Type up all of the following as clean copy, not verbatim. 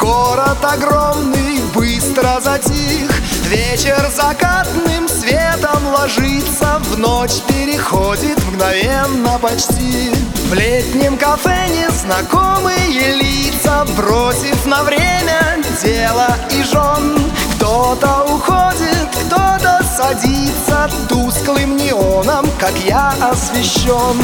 Город огромный быстро затих, вечер закатным светом ложится, в ночь переходит мгновенно почти. В летнем кафе незнакомые лица, бросив на время дело и жен. Кто-то уходит, кто-то садится, тусклым неоном, как я, освещен.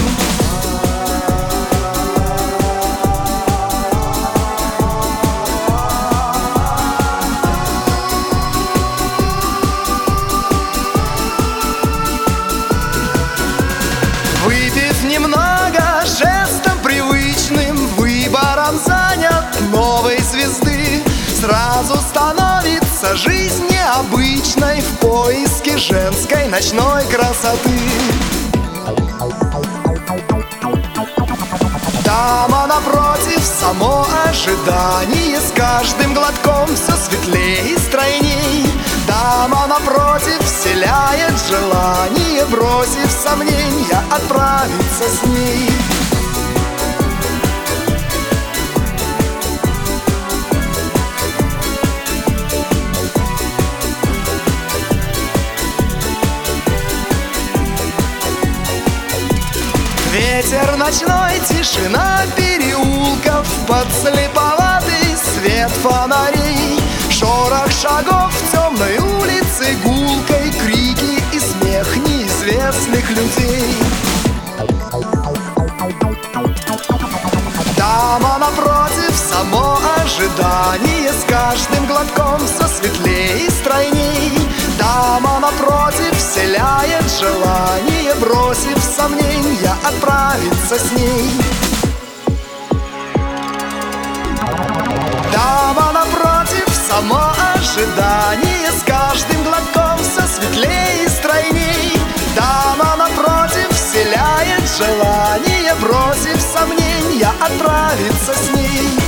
Выпив немного, жестом привычным, выбором занят новой звезды, сразу становится жизнь необычной в поиске женской ночной красоты. Дама напротив, само ожидание, с каждым глотком все светлее и стройней. Дама напротив вселяет желание, бросив сомнения, отправиться с ней. Ветер ночной, тишина переулков, подслеповатый свет фонарей, шорох шагов в темной улице гулкой, крики и смех неизвестных людей. Дама напротив, само ожидание, с каждым глотком все светлее и стройней. Дама напротив вселяет желание, бросив сомнения, отправиться с ней. Дама напротив, само ожидание, с каждым глотком все светлее и стройней. Дама напротив вселяет желание, бросив сомнения, отправиться с ней.